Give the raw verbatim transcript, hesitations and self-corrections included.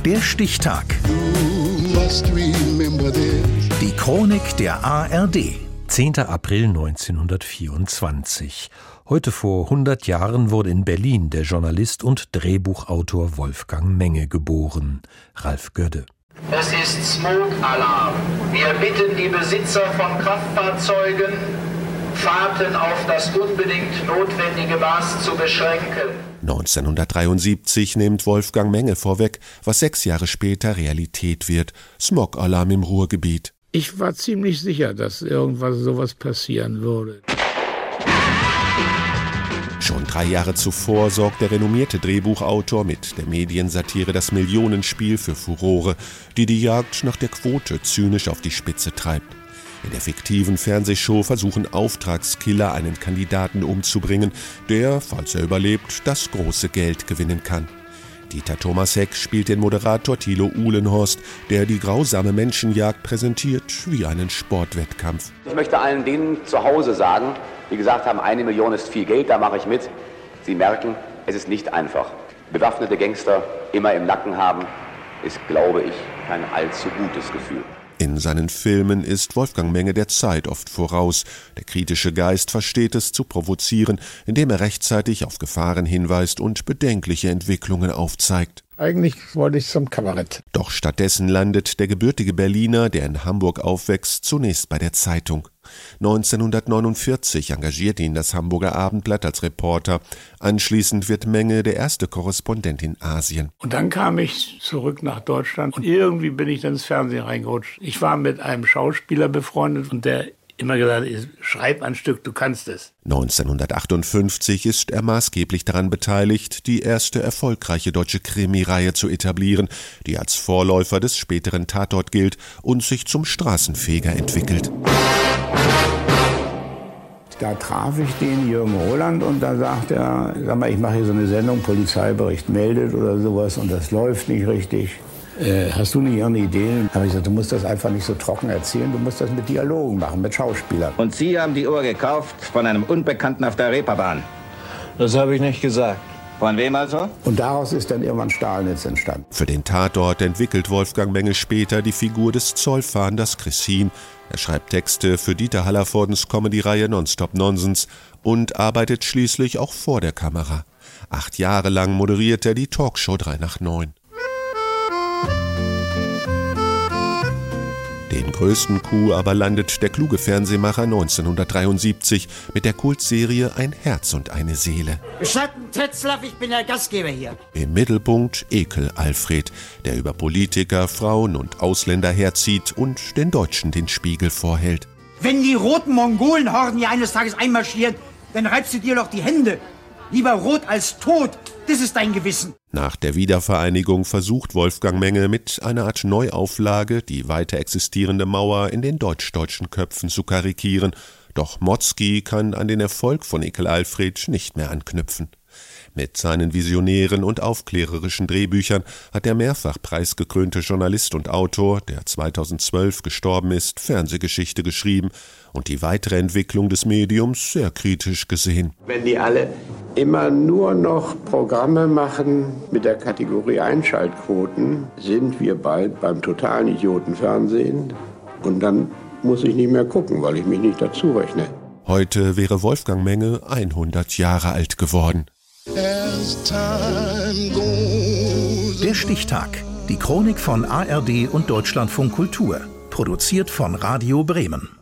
Der Stichtag. Die Chronik der A R D. zehnter April neunzehnhundertvierundzwanzig. Heute vor hundert Jahren wurde in Berlin der Journalist und Drehbuchautor Wolfgang Menge geboren. Ralf Gödde. Es ist Smoke-Alarm. Wir bitten die Besitzer von Kraftfahrzeugen, Fahrten auf das unbedingt notwendige Maß zu beschränken. neunzehnhundertdreiundsiebzig nimmt Wolfgang Menge vorweg, was sechs Jahre später Realität wird: Smog-Alarm im Ruhrgebiet. Ich war ziemlich sicher, dass irgendwas sowas passieren würde. Schon drei Jahre zuvor sorgt der renommierte Drehbuchautor mit der Mediensatire Das Millionenspiel für Furore, die die Jagd nach der Quote zynisch auf die Spitze treibt. In der fiktiven Fernsehshow versuchen Auftragskiller einen Kandidaten umzubringen, der, falls er überlebt, das große Geld gewinnen kann. Dieter Thomas Heck spielt den Moderator Thilo Uhlenhorst, der die grausame Menschenjagd präsentiert wie einen Sportwettkampf. Ich möchte allen denen zu Hause sagen, die gesagt haben, eine Million ist viel Geld, da mache ich mit. Sie merken, es ist nicht einfach. Bewaffnete Gangster immer im Nacken haben, ist, glaube ich, kein allzu gutes Gefühl. In seinen Filmen ist Wolfgang Menge der Zeit oft voraus. Der kritische Geist versteht es zu provozieren, indem er rechtzeitig auf Gefahren hinweist und bedenkliche Entwicklungen aufzeigt. Eigentlich wollte ich zum Kabarett. Doch stattdessen landet der gebürtige Berliner, der in Hamburg aufwächst, zunächst bei der Zeitung. neunzehnhundertneunundvierzig engagiert ihn das Hamburger Abendblatt als Reporter. Anschließend wird Menge der erste Korrespondent in Asien. Und dann kam ich zurück nach Deutschland und irgendwie bin ich dann ins Fernsehen reingerutscht. Ich war mit einem Schauspieler befreundet und der immer gesagt hat, schreib ein Stück, du kannst es. neunzehnhundertachtundfünfzig ist er maßgeblich daran beteiligt, die erste erfolgreiche deutsche Krimireihe zu etablieren, die als Vorläufer des späteren Tatort gilt und sich zum Straßenfeger entwickelt. Da traf ich den Jürgen Roland und da sagt er, sag mal, ich mache hier so eine Sendung, Polizeibericht meldet oder sowas und das läuft nicht richtig. Äh, hast du nicht irgendeine Idee? Da habe ich gesagt, du musst das einfach nicht so trocken erzählen, du musst das mit Dialogen machen, mit Schauspielern. Und Sie haben die Uhr gekauft von einem Unbekannten auf der Reeperbahn? Das habe ich nicht gesagt. Von wem also? Und daraus ist dann irgendwann Stahlnitz entstanden. Für den Tatort entwickelt Wolfgang Menge später die Figur des Zollfahnders Chrissin. Er schreibt Texte für Dieter Hallervordens Comedy-Reihe Nonstop Nonsens und arbeitet schließlich auch vor der Kamera. Acht Jahre lang moderiert er die Talkshow drei nach neun. Den größten Coup aber landet der kluge Fernsehmacher neunzehnhundertdreiundsiebzig mit der Kultserie Ein Herz und eine Seele. Gestatten, Tetzlaff, ich bin der Gastgeber hier. Im Mittelpunkt Ekel Alfred, der über Politiker, Frauen und Ausländer herzieht und den Deutschen den Spiegel vorhält. Wenn die roten Mongolenhorden hier eines Tages einmarschieren, dann reibst du dir doch die Hände. Lieber rot als tot, das ist dein Gewissen. Nach der Wiedervereinigung versucht Wolfgang Menge mit einer Art Neuauflage die weiter existierende Mauer in den deutsch-deutschen Köpfen zu karikieren. Doch Motzki kann an den Erfolg von Ekel Alfred nicht mehr anknüpfen. Mit seinen visionären und aufklärerischen Drehbüchern hat der mehrfach preisgekrönte Journalist und Autor, der zweitausendzwölf gestorben ist, Fernsehgeschichte geschrieben und die weitere Entwicklung des Mediums sehr kritisch gesehen. Wenn die alle immer nur noch Programme machen mit der Kategorie Einschaltquoten, sind wir bald beim totalen Idiotenfernsehen und dann muss ich nicht mehr gucken, weil ich mich nicht dazu rechne. Heute wäre Wolfgang Menge hundert Jahre alt geworden. Der Stichtag. Die Chronik von A R D und Deutschlandfunk Kultur. Produziert von Radio Bremen.